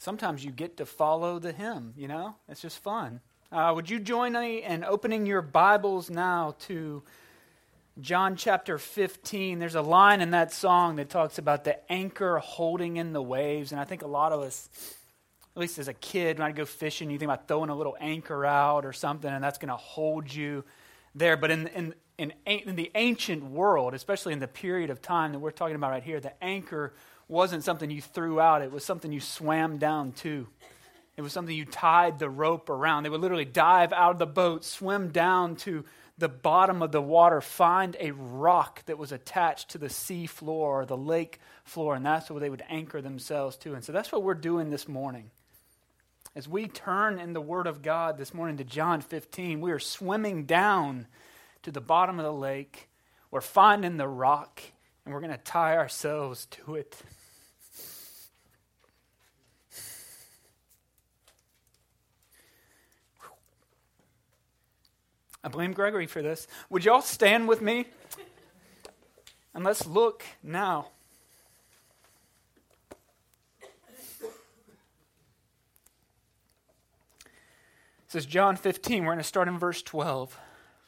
sometimes you get to follow the hymn, you know? It's just fun. Would you join me in opening your Bibles now to John chapter 15? There's a line in that song that talks about the anchor holding in the waves, and I think a lot of us, at least as a kid, when I go fishing, you think about throwing a little anchor out or something, and that's going to hold you there. But in the ancient world, especially in the period of time that we're talking about right here, the anchor wasn't something you threw out. It was something you swam down to. It was something you tied the rope around. They would literally dive out of the boat, swim down to the bottom of the water, find a rock that was attached to the sea floor or the lake floor, and that's where they would anchor themselves to. And so that's what we're doing this morning. As we turn in the Word of God this morning to John 15, we are swimming down to the bottom of the lake. We're finding the rock, and we're going to tie ourselves to it. I blame Gregory for this. Would y'all stand with me? And let's look now. This is John 15. We're going to start in verse 12.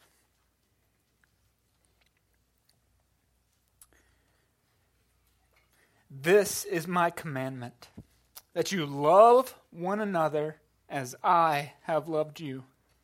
This is my commandment, that you love one another as I have loved you.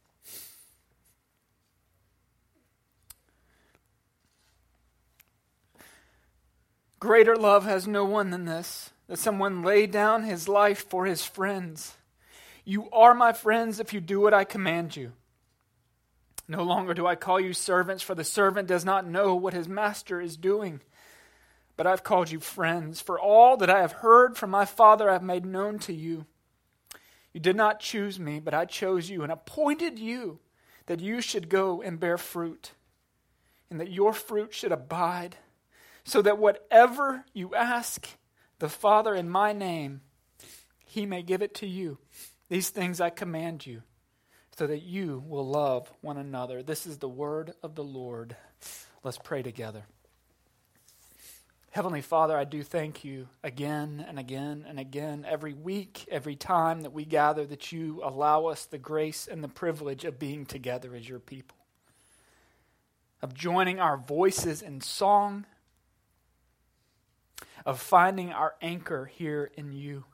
Greater love has no one than this, that someone lay down his life for his friends. You are my friends if you do what I command you. No longer do I call you servants, for the servant does not know what his master is doing. But I've called you friends, for all that I have heard from my Father I have made known to you. You did not choose me, but I chose you and appointed you that you should go and bear fruit, and that your fruit should abide, so that whatever you ask the Father in my name, he may give it to you. These things I command you, so that you will love one another. This is the word of the Lord. Let's pray together. Heavenly Father, I do thank you again and again and again, every week, every time that we gather, that you allow us the grace and the privilege of being together as your people, of joining our voices in song, of finding our anchor here in you.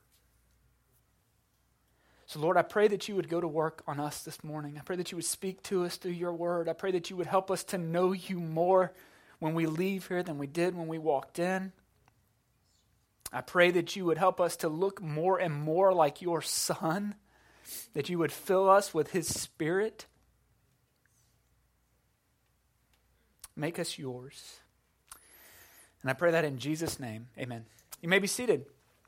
So Lord, I pray that you would go to work on us this morning. I pray that you would speak to us through your word. I pray that you would help us to know you more when we leave here than we did when we walked in. I pray that you would help us to look more and more like your Son, that you would fill us with his Spirit. Make us yours. And I pray that in Jesus' name, amen. You may be seated.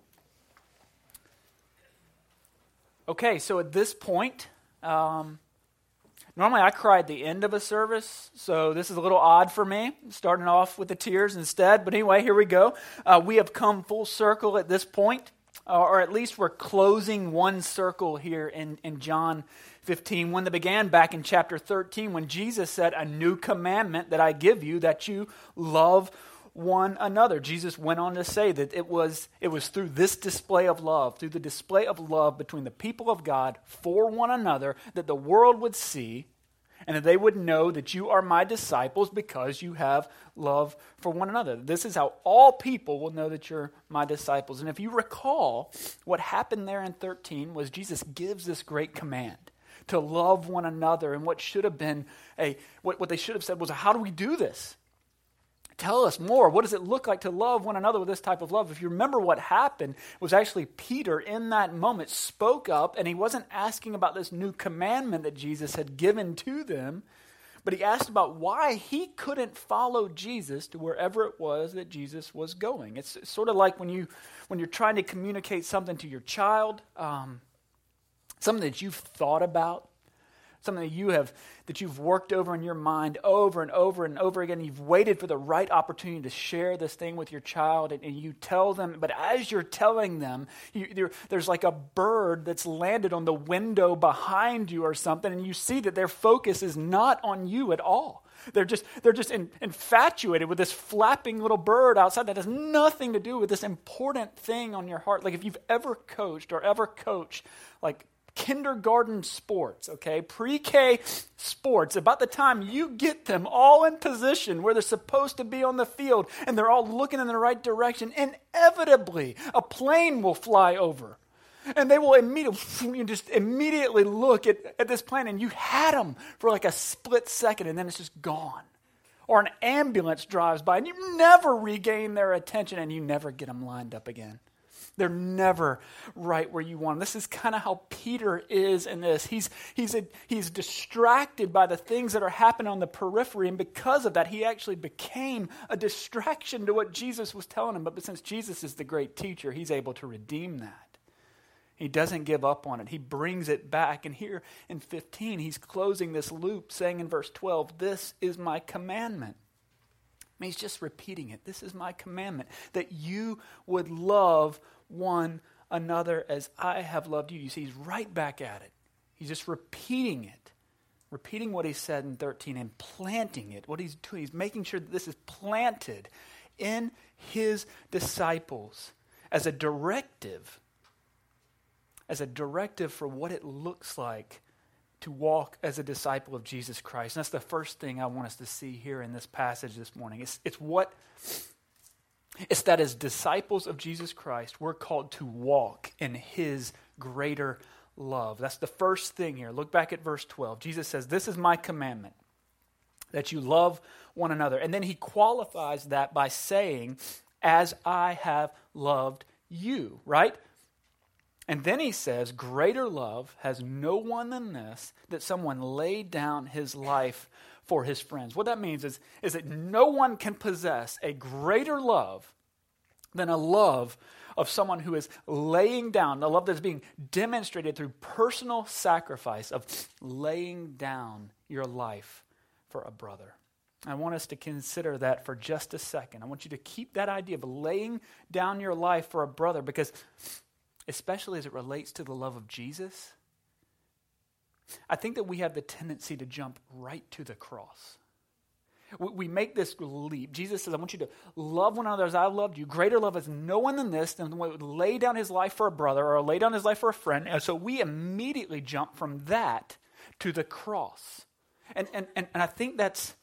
Okay, so at this point, normally I cry at the end of a service, so this is a little odd for me, starting off with the tears instead. But anyway, here we go. We have come full circle at this point, or at least we're closing one circle here in John 15, one that began back in chapter 13 when Jesus said, "A new commandment that I give you, that you love one another." Jesus went on to say that it was through this display of love, through the display of love between the people of God for one another, that the world would see and that they would know that you are my disciples because you have love for one another. This is how all people will know that you're my disciples. And if you recall, what happened there in 13 was Jesus gives this great command to love one another. And what should have been what they should have said was, how do we do this? Tell us more. What does it look like to love one another with this type of love? If you remember, what happened was actually Peter in that moment spoke up, and he wasn't asking about this new commandment that Jesus had given to them, but he asked about why he couldn't follow Jesus to wherever it was that Jesus was going. It's sort of like when you're trying to communicate something to your child, something that you've thought about, something that you've worked over in your mind over and over and over again. You've waited for the right opportunity to share this thing with your child, and you tell them, but as you're telling them, there's like a bird that's landed on the window behind you or something, and you see that their focus is not on you at all. They're just infatuated with this flapping little bird outside that has nothing to do with this important thing on your heart. Like if you've ever coached like kindergarten sports, okay, pre-K sports, about the time you get them all in position where they're supposed to be on the field and they're all looking in the right direction, inevitably a plane will fly over. And they will immediately look at this plane, and you had them for like a split second, and then it's just gone. Or an ambulance drives by, and you never regain their attention, and you never get them lined up again. They're never right where you want them. This is kind of how Peter is in this. He's distracted by the things that are happening on the periphery, and because of that, he actually became a distraction to what Jesus was telling him. But since Jesus is the great teacher, he's able to redeem that. He doesn't give up on it. He brings it back. And here in 15, he's closing this loop, saying in verse 12, "This is my commandment." I mean, he's just repeating it. This is my commandment, that you would love one another as I have loved you. You see, he's right back at it. He's just repeating it, repeating what he said in 13 and planting it. What he's doing, he's making sure that this is planted in his disciples as a directive for what it looks like to walk as a disciple of Jesus Christ. And that's the first thing I want us to see here in this passage this morning. It's that as disciples of Jesus Christ, we're called to walk in his greater love. That's the first thing here. Look back at verse 12. Jesus says, "This is my commandment, that you love one another." And then he qualifies that by saying, "As I have loved you," right? And then he says, "Greater love has no one than this, that someone laid down his life for his friends." What that means is that no one can possess a greater love than a love of someone who is laying down, a love that's being demonstrated through personal sacrifice of laying down your life for a brother. I want us to consider that for just a second. I want you to keep that idea of laying down your life for a brother, because especially as it relates to the love of Jesus, I think that we have the tendency to jump right to the cross. We make this leap. Jesus says, "I want you to love one another as I loved you. Greater love is no one than this, than the one who would lay down his life for a brother or lay down his life for a friend." And so we immediately jump from that to the cross. And I think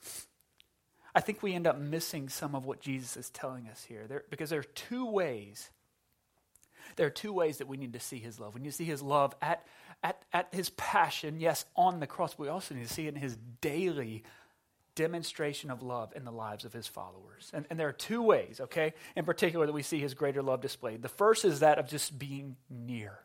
we end up missing some of what Jesus is telling us here. Because there are two ways. There are two ways that we need to see his love. We need to see his love at his passion, yes, on the cross. But we also need to see it in his daily demonstration of love in the lives of his followers. And there are two ways, okay, in particular that we see his greater love displayed. The first is that of just being near,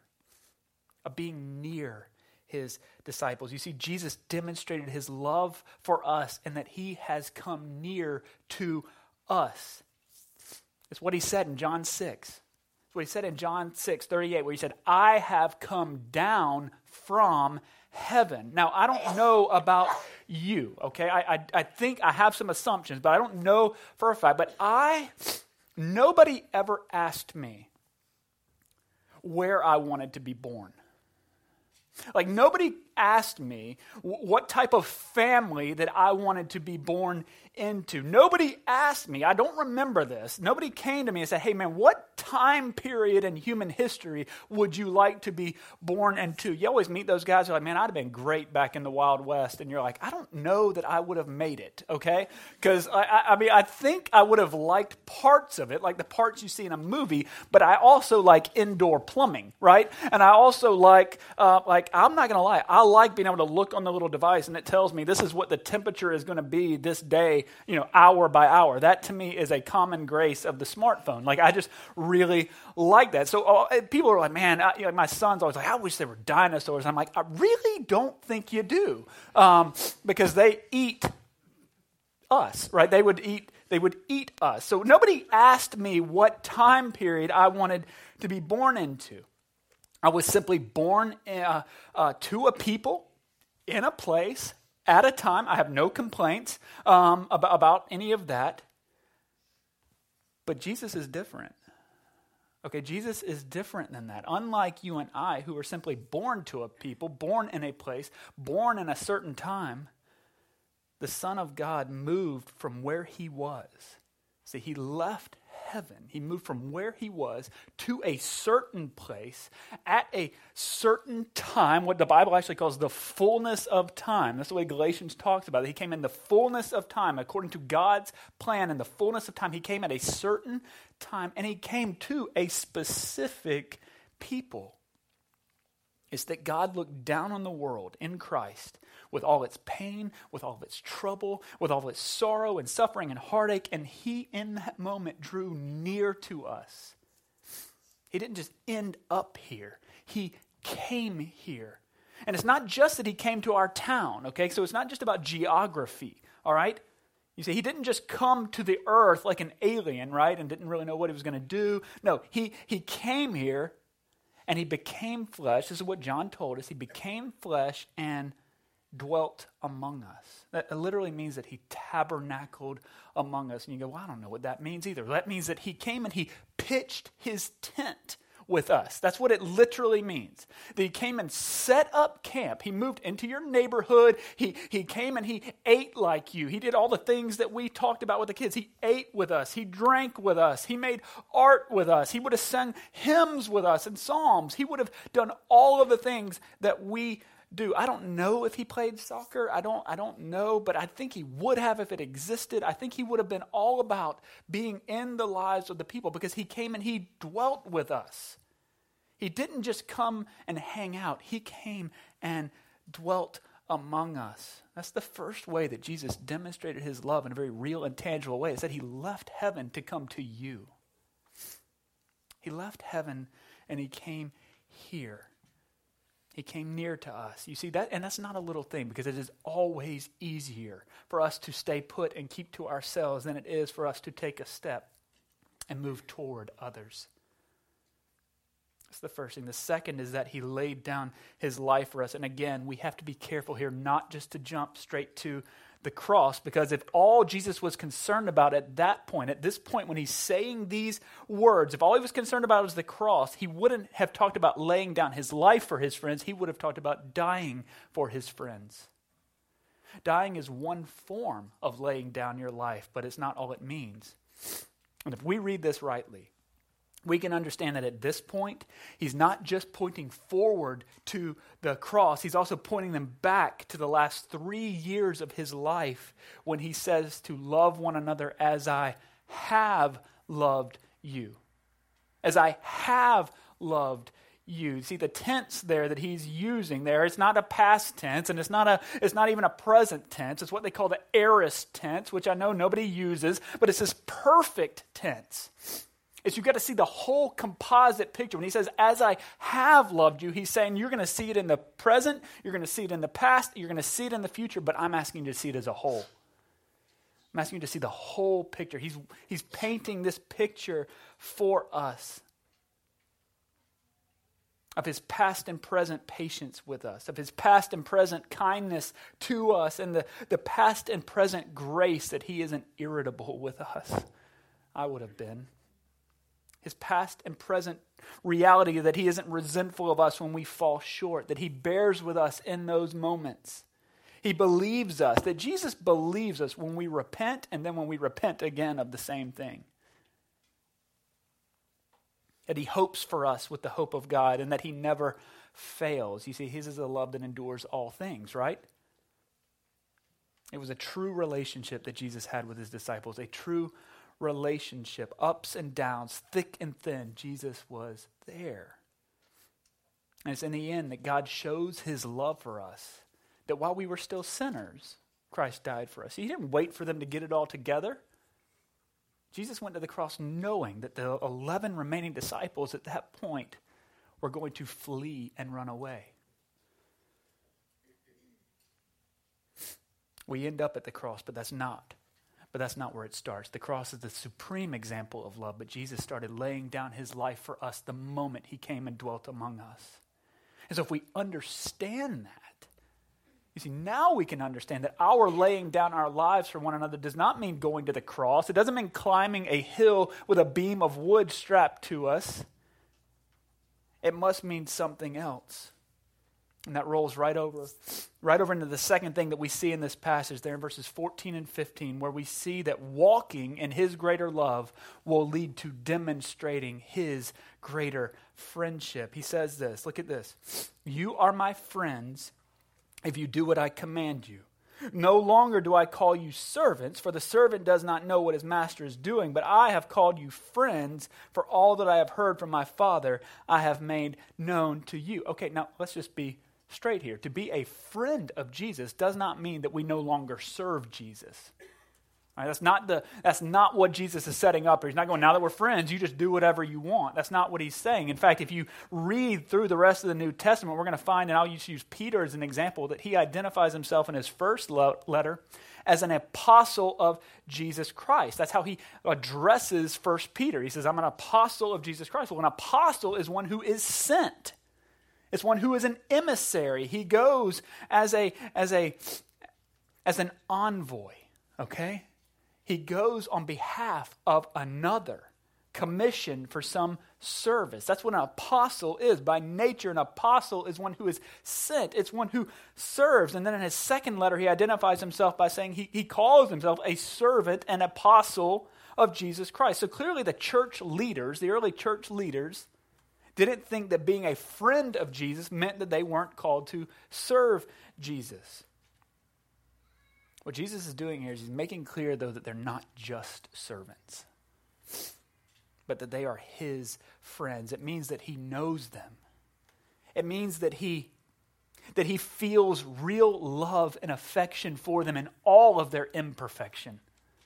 his disciples. You see, Jesus demonstrated his love for us and that he has come near to us. It's what he said in John 6. What he said in John 6:38, where he said, "I have come down from heaven." Now, I don't know about you, okay? I think I have some assumptions, but I don't know for a fact. But nobody ever asked me where I wanted to be born. Like, nobody asked me what type of family that I wanted to be born into. Nobody asked me. I don't remember this. Nobody came to me and said, "Hey, man, what time period in human history would you like to be born into?" You always meet those guys who are like, "Man, I'd have been great back in the Wild West." And you're like, "I don't know that I would have made it," okay? Because, I think I would have liked parts of it, like the parts you see in a movie, but I also like indoor plumbing, right? And I also like I'm not going to lie, I like being able to look on the little device and it tells me this is what the temperature is going to be this day, hour by hour. That to me is a common grace of the smartphone. Like, I just really like that. So people are like, "Man," my son's always like, "I wish there were dinosaurs." And I'm like, I really don't think you do, because they eat us, right? They would eat us. So nobody asked me what time period I wanted to be born into. I was simply born to a people, in a place, at a time. I have no complaints about any of that. But Jesus is different. Okay, Jesus is different than that. Unlike you and I, who are simply born to a people, born in a place, born in a certain time, the Son of God moved from where he was. See, he left heaven. He moved from where he was to a certain place at a certain time, what the Bible actually calls the fullness of time. That's the way Galatians talks about it. He came in the fullness of time, according to God's plan. In the fullness of time, he came at a certain time, and he came to a specific people. It's that God looked down on the world in Christ with all its pain, with all of its trouble, with all of its sorrow and suffering and heartache, and he in that moment drew near to us. He didn't just end up here. He came here. And it's not just that he came to our town, okay? So it's not just about geography, all right? You see, he didn't just come to the earth like an alien, right, and didn't really know what he was going to do. No, he came here and he became flesh. This is what John told us. He became flesh and dwelt among us. That literally means that he tabernacled among us. And you go, well, I don't know what that means either. That means that he came and he pitched his tent with us. That's what it literally means. That he came and set up camp. He moved into your neighborhood. He came and he ate like you. He did all the things that we talked about with the kids. He ate with us. He drank with us. He made art with us. He would have sung hymns with us and psalms. He would have done all of the things that we do. I don't know if he played soccer. I don't know, but I think he would have if it existed. I think he would have been all about being in the lives of the people because he came and he dwelt with us. He didn't just come and hang out. He came and dwelt among us. That's the first way that Jesus demonstrated his love in a very real and tangible way. It said he left heaven to come to you. He left heaven and he came here. He came near to us. You see that? And that's not a little thing because it is always easier for us to stay put and keep to ourselves than it is for us to take a step and move toward others. That's the first thing. The second is that he laid down his life for us. And again, we have to be careful here not just to jump straight to the cross, because if all Jesus was concerned about at this point when he's saying these words, if all he was concerned about was the cross, he wouldn't have talked about laying down his life for his friends. He would have talked about dying for his friends. Dying is one form of laying down your life, but it's not all it means. And if we read this rightly, we can understand that at this point, he's not just pointing forward to the cross, he's also pointing them back to the last 3 years of his life when he says to love one another as I have loved you. As I have loved you. See, the tense there that he's using there, it's not a past tense and it's not even a present tense. It's what they call the aorist tense, which I know nobody uses, but it's this perfect tense. Is you've got to see the whole composite picture. When he says, as I have loved you, he's saying you're going to see it in the present, you're going to see it in the past, you're going to see it in the future, but I'm asking you to see it as a whole. I'm asking you to see the whole picture. He's painting this picture for us of his past and present patience with us, of his past and present kindness to us, and the past and present grace that he isn't irritable with us. I would have been. His past and present reality that he isn't resentful of us when we fall short, that he bears with us in those moments. He believes us, that Jesus believes us when we repent and then when we repent again of the same thing. That he hopes for us with the hope of God and that he never fails. You see, his is a love that endures all things, right? It was a true relationship that Jesus had with his disciples, a true relationship, ups and downs, thick and thin. Jesus was there. And it's in the end that God shows his love for us, that while we were still sinners, Christ died for us. He didn't wait for them to get it all together. Jesus went to the cross knowing that the 11 remaining disciples at that point were going to flee and run away. We end up at the cross, but that's not where it starts. The cross is the supreme example of love, but Jesus started laying down his life for us the moment he came and dwelt among us. And so if we understand that, you see, now we can understand that our laying down our lives for one another does not mean going to the cross. It doesn't mean climbing a hill with a beam of wood strapped to us. It must mean something else. And that rolls right over into the second thing that we see in this passage there in verses 14 and 15, where we see that walking in his greater love will lead to demonstrating his greater friendship. He says this, look at this. You are my friends if you do what I command you. No longer do I call you servants, for the servant does not know what his master is doing, but I have called you friends, for all that I have heard from my Father I have made known to you. Okay, now let's just be straight here. To be a friend of Jesus does not mean that we no longer serve Jesus. All right, that's not what Jesus is setting up. He's not going, now that we're friends, you just do whatever you want. That's not what he's saying. In fact, if you read through the rest of the New Testament, we're going to find, and I'll use Peter as an example, that he identifies himself in his first letter as an apostle of Jesus Christ. That's how he addresses 1 Peter. He says, I'm an apostle of Jesus Christ. Well, an apostle is one who is sent. It's one who is an emissary. He goes as an envoy, okay? He goes on behalf of another, commissioned for some service. That's what an apostle is. By nature, an apostle is one who is sent. It's one who serves. And then in his second letter, he identifies himself by saying he calls himself a servant and apostle of Jesus Christ. So clearly the church leaders, the early church leaders, didn't think that being a friend of Jesus meant that they weren't called to serve Jesus. What Jesus is doing here is he's making clear, though, that they're not just servants, but that they are his friends. It means that he knows them. It means that he feels real love and affection for them in all of their imperfection.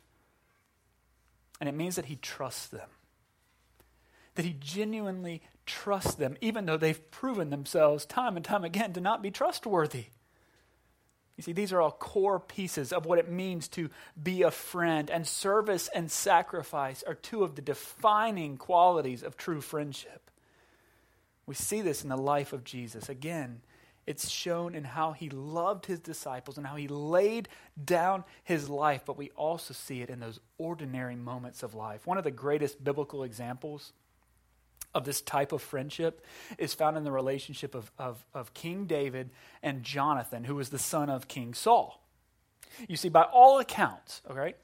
And it means that he trusts them. That he genuinely trusts them, even though they've proven themselves time and time again to not be trustworthy. You see, these are all core pieces of what it means to be a friend, and service and sacrifice are two of the defining qualities of true friendship. We see this in the life of Jesus. Again, it's shown in how he loved his disciples and how he laid down his life, but we also see it in those ordinary moments of life. One of the greatest biblical examples of this type of friendship is found in the relationship of King David and Jonathan, who was the son of King Saul. You see, by all accounts,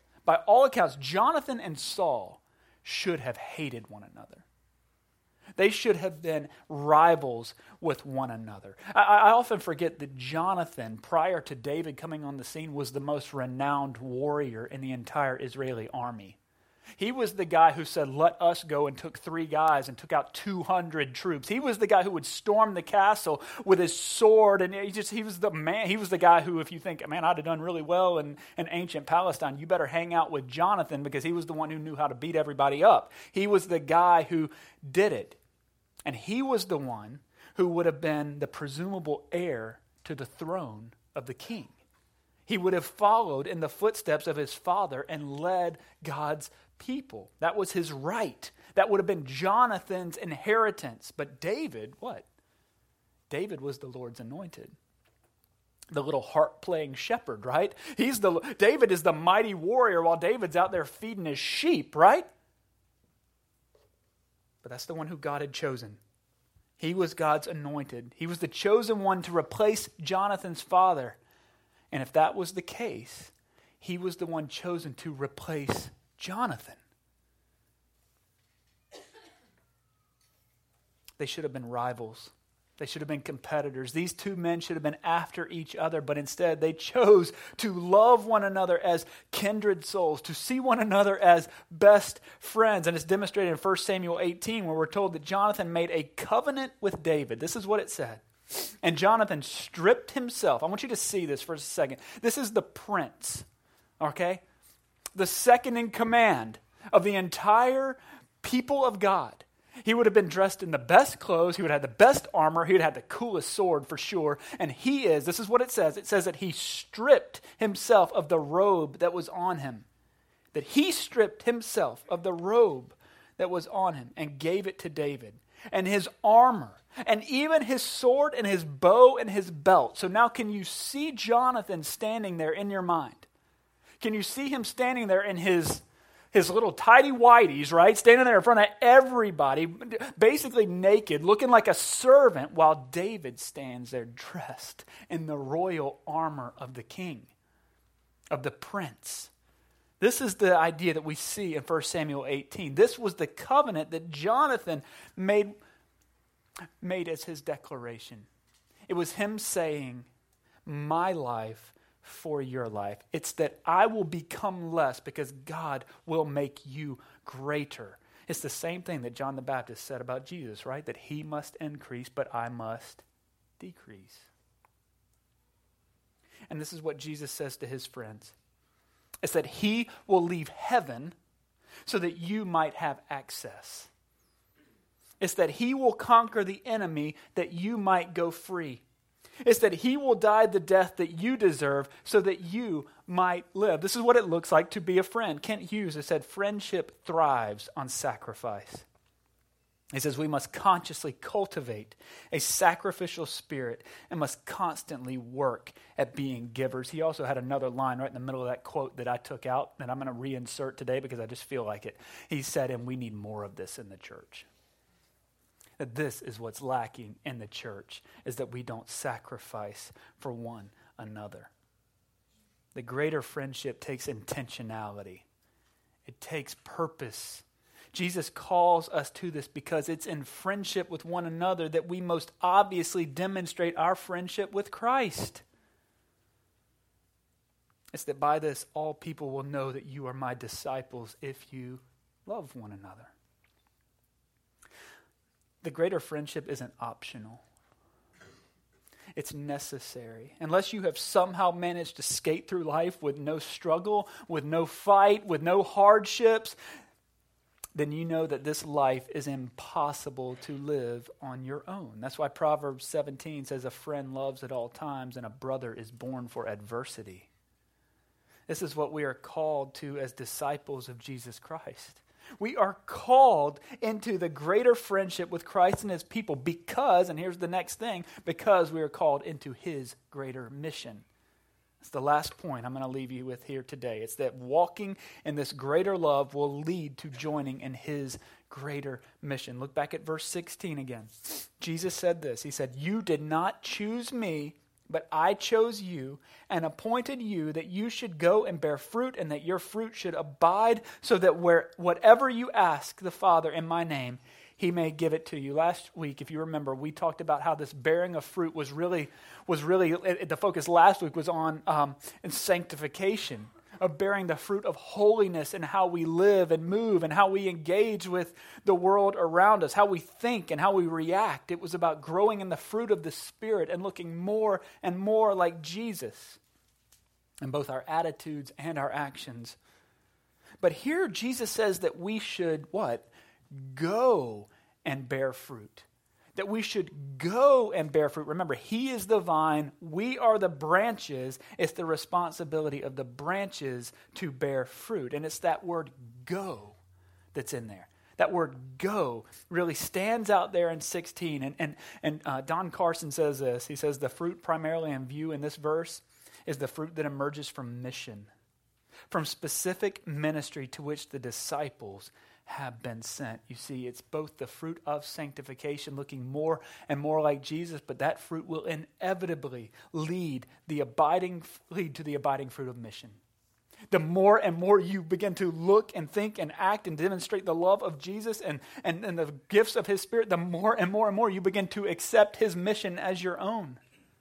Jonathan and Saul should have hated one another. They should have been rivals with one another. I often forget that Jonathan, prior to David coming on the scene, was the most renowned warrior in the entire Israeli army. He was the guy who said, let us go, and took 3 guys and took out 200 troops. He was the guy who would storm the castle with his sword, and he was the man. He was the guy who, if you think, man, I'd have done really well in ancient Palestine, you better hang out with Jonathan, because he was the one who knew how to beat everybody up. He was the guy who did it. And he was the one who would have been the presumable heir to the throne of the king. He would have followed in the footsteps of his father and led God's people. That was his right. That would have been Jonathan's inheritance. But David, what? David was the Lord's anointed. The little harp-playing shepherd, right? David is the mighty warrior while David's out there feeding his sheep, right? But that's the one who God had chosen. He was God's anointed. He was the chosen one to replace Jonathan's father. And if that was the case, he was the one chosen to replace Jonathan. They should have been rivals. They should have been competitors. These two men should have been after each other, but instead they chose to love one another as kindred souls, to see one another as best friends. And it's demonstrated in 1 Samuel 18, where we're told that Jonathan made a covenant with David. This is what it said. And Jonathan stripped himself. I want you to see this for a second. This is the prince, okay? The second in command of the entire people of God. He would have been dressed in the best clothes. He would have had the best armor. He would have had the coolest sword for sure. And this is what it says. It says that he stripped himself of the robe that was on him. That he stripped himself of the robe that was on him and gave it to David. And his armor, and even his sword and his bow and his belt. So now can you see Jonathan standing there in your mind? Can you see him standing there in his his little tidy whities, right? Standing there in front of everybody, basically naked, looking like a servant, while David stands there dressed in the royal armor of the king, of the prince. This is the idea that we see in 1 Samuel 18. This was the covenant that Jonathan made as his declaration. It was him saying, my life for your life. It's that I will become less because God will make you greater. It's the same thing that John the Baptist said about Jesus, right? That he must increase, but I must decrease. And this is what Jesus says to his friends. It's that he will leave heaven so that you might have access. It's that he will conquer the enemy that you might go free. It's that he will die the death that you deserve so that you might live. This is what it looks like to be a friend. Kent Hughes has said, friendship thrives on sacrifice. He says we must consciously cultivate a sacrificial spirit and must constantly work at being givers. He also had another line right in the middle of that quote that I took out that I'm going to reinsert today because I just feel like it. He said, and we need more of this in the church. That this is what's lacking in the church, is that we don't sacrifice for one another. The greater friendship takes intentionality. It takes purpose. Jesus calls us to this because it's in friendship with one another that we most obviously demonstrate our friendship with Christ. It's that by this all people will know that you are my disciples if you love one another. The greater friendship isn't optional. It's necessary. Unless you have somehow managed to skate through life with no struggle, with no fight, with no hardships, then you know that this life is impossible to live on your own. That's why Proverbs 17 says a friend loves at all times and a brother is born for adversity. This is what we are called to as disciples of Jesus Christ. We are called into the greater friendship with Christ and his people because, and here's the next thing, because we are called into his greater mission. It's the last point I'm going to leave you with here today. It's that walking in this greater love will lead to joining in his greater mission. Look back at verse 16 again. Jesus said this. He said, you did not choose me, but I chose you and appointed you that you should go and bear fruit and that your fruit should abide so that whatever you ask the Father in my name, he may give it to you. Last week, if you remember, we talked about how this bearing of fruit was really the focus last week was on sanctification, of bearing the fruit of holiness in how we live and move and how we engage with the world around us, how we think and how we react. It was about growing in the fruit of the Spirit and looking more and more like Jesus in both our attitudes and our actions. But here Jesus says that we should, what? Go and bear fruit. That we should go and bear fruit. Remember, he is the vine, we are the branches. It's the responsibility of the branches to bear fruit. And it's that word go that's in there. That word go really stands out there in 16. And Don Carson says this. He says the fruit primarily in view in this verse is the fruit that emerges from mission, from specific ministry to which the disciples have been sent. You see, it's both the fruit of sanctification, looking more and more like Jesus, but that fruit will inevitably lead to the abiding fruit of mission. The more and more you begin to look and think and act and demonstrate the love of Jesus and the gifts of his Spirit, the more and more and more you begin to accept his mission as your own.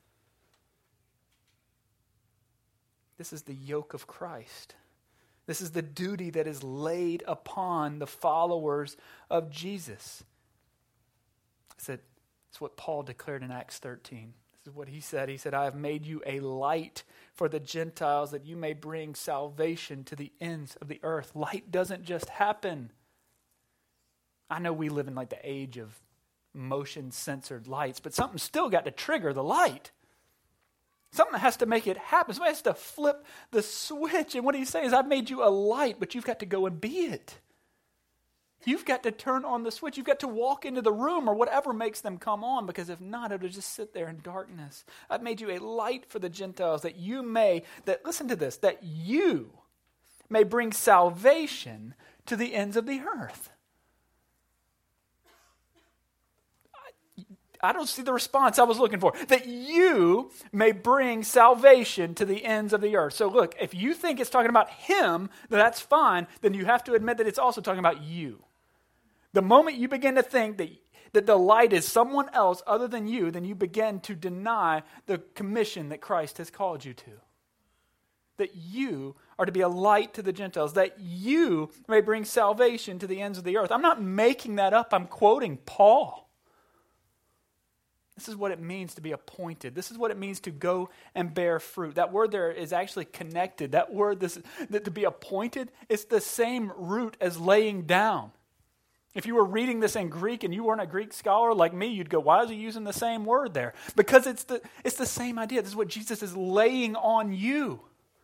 This is the yoke of Christ. This is the duty that is laid upon the followers of Jesus. It's what Paul declared in Acts 13. This is what he said. He said, I have made you a light for the Gentiles that you may bring salvation to the ends of the earth. Light doesn't just happen. I know we live in like the age of motion-censored lights, but something's still got to trigger the light. Something has to make it happen. Somebody has to flip the switch. And what he's saying is, I've made you a light, but you've got to go and be it. You've got to turn on the switch. You've got to walk into the room or whatever makes them come on, because if not, it'll just sit there in darkness. I've made you a light for the Gentiles that you may, listen to this, that you may bring salvation to the ends of the earth. I don't see the response I was looking for. That you may bring salvation to the ends of the earth. So look, if you think it's talking about him, then that's fine. Then you have to admit that it's also talking about you. The moment you begin to think that the light is someone else other than you, then you begin to deny the commission that Christ has called you to. That you are to be a light to the Gentiles. That you may bring salvation to the ends of the earth. I'm not making that up. I'm quoting Paul. This is what it means to be appointed. This is what it means to go and bear fruit. That word there is actually connected. That word, that to be appointed, it's the same root as laying down. If you were reading this in Greek and you weren't a Greek scholar like me, you'd go, why is he using the same word there? Because it's the same idea. This is what Jesus is laying on you.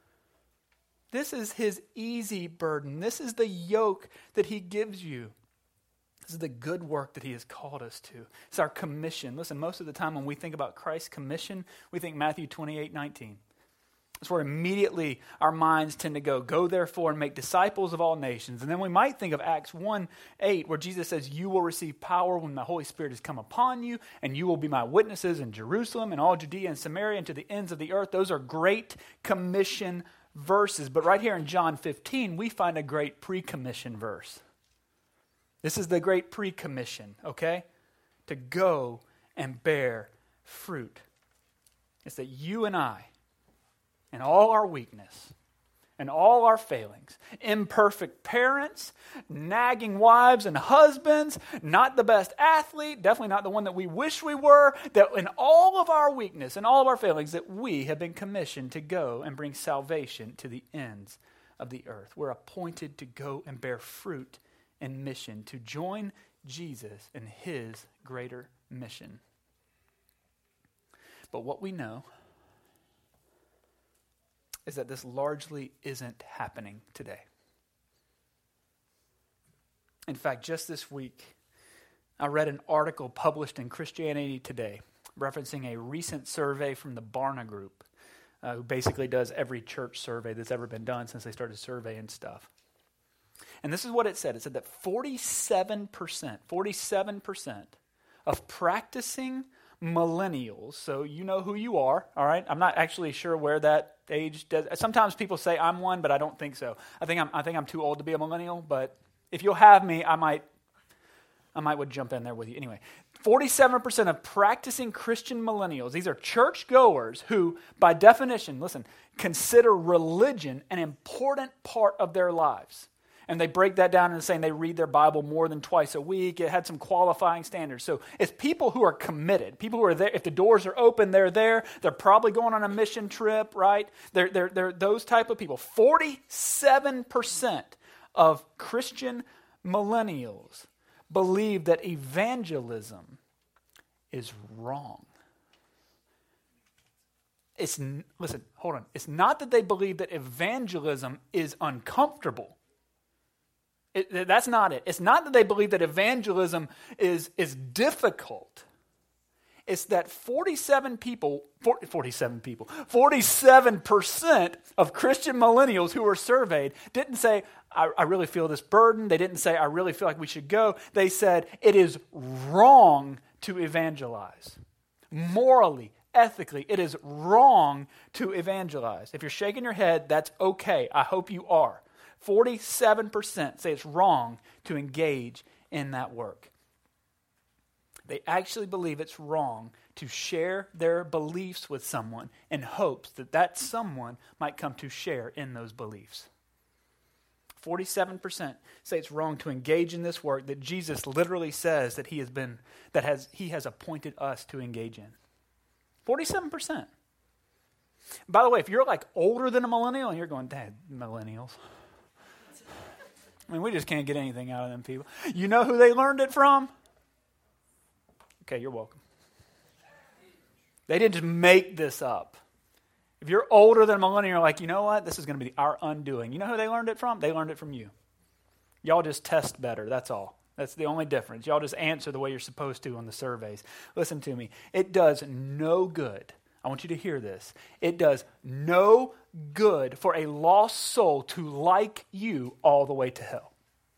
This is his easy burden. This is the yoke that he gives you. This is the good work that he has called us to. It's our commission. Listen, most of the time when we think about Christ's commission, we think Matthew 28:19. That's where immediately our minds tend to go therefore and make disciples of all nations. And then we might think of Acts 1:8, where Jesus says, you will receive power when the Holy Spirit has come upon you, and you will be my witnesses in Jerusalem and all Judea and Samaria and to the ends of the earth. Those are great commission verses. But right here in John 15, we find a great pre-commission verse. This is the great pre-commission, okay? To go and bear fruit. It's that you and I, in all our weakness, and all our failings, imperfect parents, nagging wives and husbands, not the best athlete, definitely not the one that we wish we were, that in all of our weakness and all of our failings, that we have been commissioned to go and bring salvation to the ends of the earth. We're appointed to go and bear fruit and mission, to join Jesus in his greater mission. But what we know is that this largely isn't happening today. In fact, just this week, I read an article published in Christianity Today referencing a recent survey from the Barna Group, who basically does every church survey that's ever been done since they started surveying stuff. And this is what it said. It said that 47% of practicing millennials, so you know who you are, all right? I'm not actually sure where that age does. Sometimes people say I'm one, but I don't think so. I think I'm too old to be a millennial, but if you'll have me, I might would jump in there with you. Anyway, 47% of practicing Christian millennials, these are churchgoers who, by definition, listen, consider religion an important part of their lives. And they break that down into saying they read their Bible more than twice a week. It had some qualifying standards. So it's people who are committed, people who are there. If the doors are open, they're there. They're probably going on a mission trip, right? They're those type of people. 47% of Christian millennials believe that evangelism is wrong. Listen, hold on. It's not that they believe that evangelism is uncomfortable. That's not it. It's not that they believe that evangelism is difficult. It's that 47% of Christian millennials who were surveyed didn't say, I really feel this burden. They didn't say, I really feel like we should go. They said, it is wrong to evangelize. Morally, ethically, it is wrong to evangelize. If you're shaking your head, that's okay. I hope you are. 47% say it's wrong to engage in that work. They actually believe it's wrong to share their beliefs with someone in hopes that that someone might come to share in those beliefs. 47% say it's wrong to engage in this work that Jesus literally says that he has appointed us to engage in. 47%. By the way, if you're like older than a millennial and you're going, Dad, millennials. I mean, we just can't get anything out of them people. You know who they learned it from? Okay, you're welcome. They didn't just make this up. If you're older than a millennial, you're like, you know what? This is going to be our undoing. You know who they learned it from? They learned it from you. Y'all just test better, that's all. That's the only difference. Y'all just answer the way you're supposed to on the surveys. Listen to me. It does no good I want you to hear this. It does no good for a lost soul to like you all the way to hell.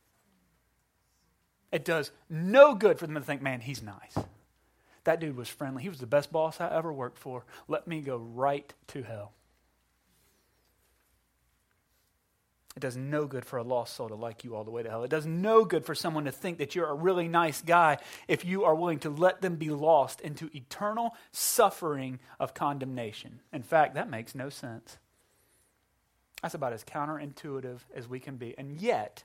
It does no good for them to think, man, he's nice. That dude was friendly. He was the best boss I ever worked for. Let me go right to hell. It does no good for a lost soul to like you all the way to hell. It does no good for someone to think that you're a really nice guy if you are willing to let them be lost into eternal suffering of condemnation. In fact, that makes no sense. That's about as counterintuitive as we can be. And yet,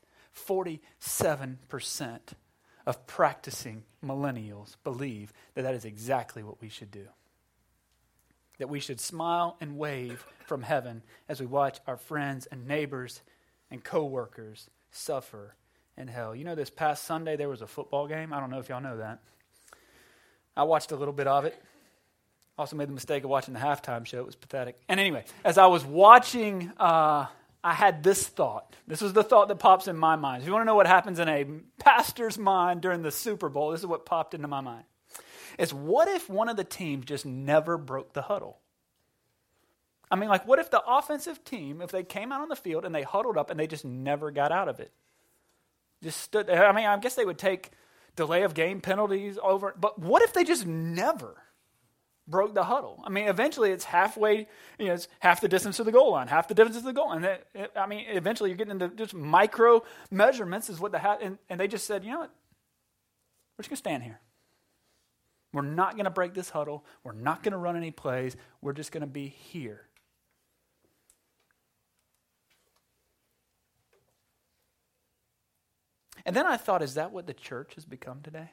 47% of practicing millennials believe that that is exactly what we should do. That we should smile and wave from heaven as we watch our friends and neighbors and co-workers suffer in hell. You know, this past Sunday there was a football game. I don't know if y'all know that. I watched a little bit of it. Also made the mistake of watching the halftime show. It was pathetic. And anyway, as I was watching, I had this thought. This was the thought that pops in my mind. If you want to know what happens in a pastor's mind during the Super Bowl, this is what popped into my mind. It's what if one of the teams just never broke the huddle? I mean, like, what if the offensive team, if they came out on the field and they huddled up and they just never got out of it? Just stood there. I mean, I guess they would take delay of game penalties over, but what if they just never broke the huddle? I mean, eventually it's halfway, it's half the distance to the goal line, half the distance to the goal line. And eventually you're getting into just micro measurements is what and they just said, you know what? We're just going to stand here. We're not going to break this huddle. We're not going to run any plays. We're just going to be here. And then I thought, is that what the church has become today?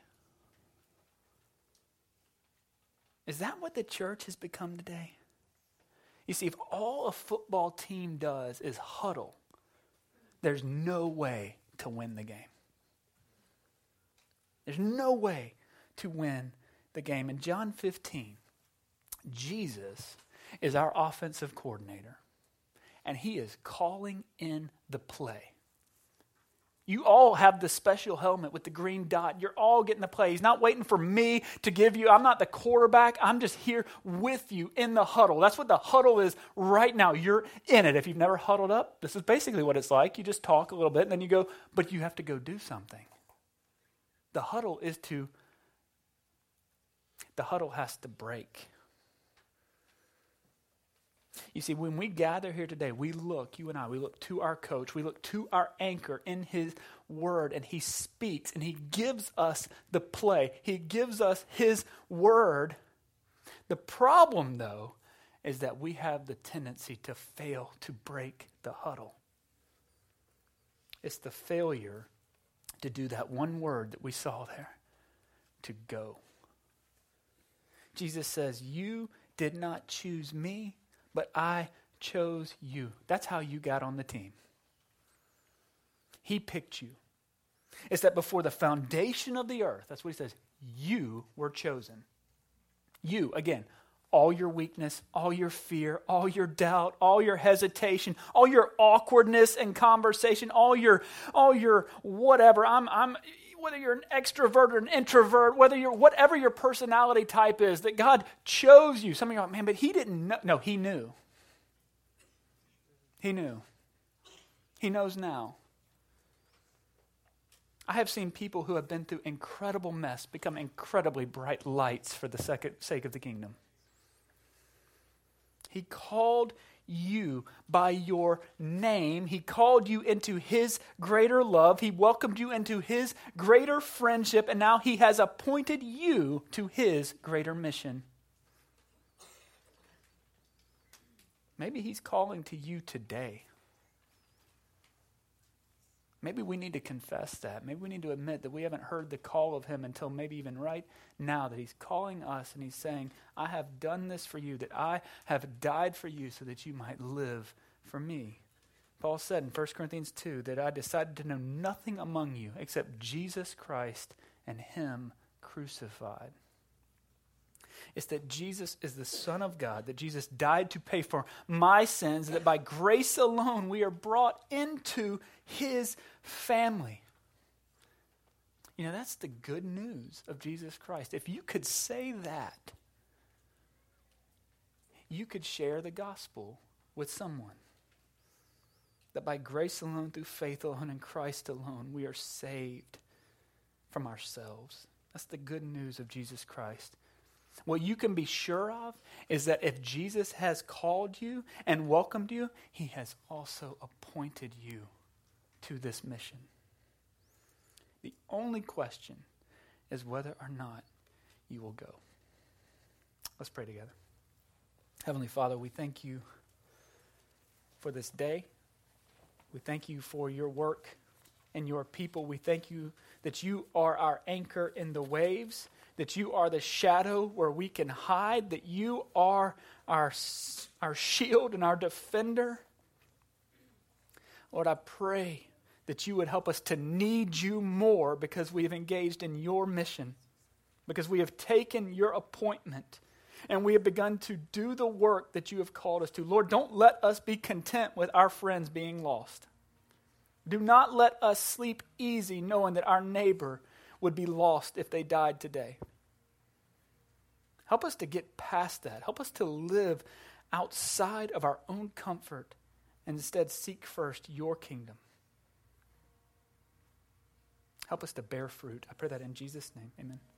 Is that what the church has become today? You see, if all a football team does is huddle, there's no way to win the game. There's no way to win the game. In John 15, Jesus is our offensive coordinator, and he is calling in the play. You all have the special helmet with the green dot. You're all getting the play. He's not waiting for me to give you. I'm not the quarterback. I'm just here with you in the huddle. That's what the huddle is right now. You're in it. If you've never huddled up, this is basically what it's like. You just talk a little bit and then you go, but you have to go do something. The huddle has to break. You see, when we gather here today, we look to our coach, we look to our anchor in his word, and he speaks, and he gives us the play. He gives us his word. The problem, though, is that we have the tendency to fail to break the huddle. It's the failure to do that one word that we saw there, to go. Jesus says, you did not choose me, but I chose you. That's how you got on the team. He picked you. It's that before the foundation of the earth, that's what he says, you were chosen. You, again, all your weakness, all your fear, all your doubt, all your hesitation, all your awkwardness in conversation, all your whatever. Whether you're an extrovert or an introvert, whatever your personality type is, that God chose you. Some of you are like, man, but he didn't know. No, he knew. He knew. He knows now. I have seen people who have been through incredible mess become incredibly bright lights for the sake of the kingdom. He called you by your name. He called you into his greater love. He welcomed you into his greater friendship, and now he has appointed you to his greater mission. Maybe he's calling to you today. Maybe we need to confess that. Maybe we need to admit that we haven't heard the call of him until maybe even right now, that he's calling us and he's saying, I have done this for you, that I have died for you so that you might live for me. Paul said in 1 Corinthians 2 that I decided to know nothing among you except Jesus Christ and him crucified. It's that Jesus is the Son of God, that Jesus died to pay for my sins, that by grace alone we are brought into his family. You know, that's the good news of Jesus Christ. If you could say that, you could share the gospel with someone. That by grace alone, through faith alone, in Christ alone, we are saved from ourselves. That's the good news of Jesus Christ. What you can be sure of is that if Jesus has called you and welcomed you, he has also appointed you to this mission. The only question is whether or not you will go. Let's pray together. Heavenly Father, we thank you for this day. We thank you for your work and your people. We thank you that you are our anchor in the waves, that you are the shadow where we can hide, that you are our shield and our defender. Lord, I pray that you would help us to need you more because we have engaged in your mission, because we have taken your appointment and we have begun to do the work that you have called us to. Lord, don't let us be content with our friends being lost. Do not let us sleep easy knowing that our neighbor would be lost if they died today. Help us to get past that. Help us to live outside of our own comfort and instead seek first your kingdom. Help us to bear fruit. I pray that in Jesus' name. Amen.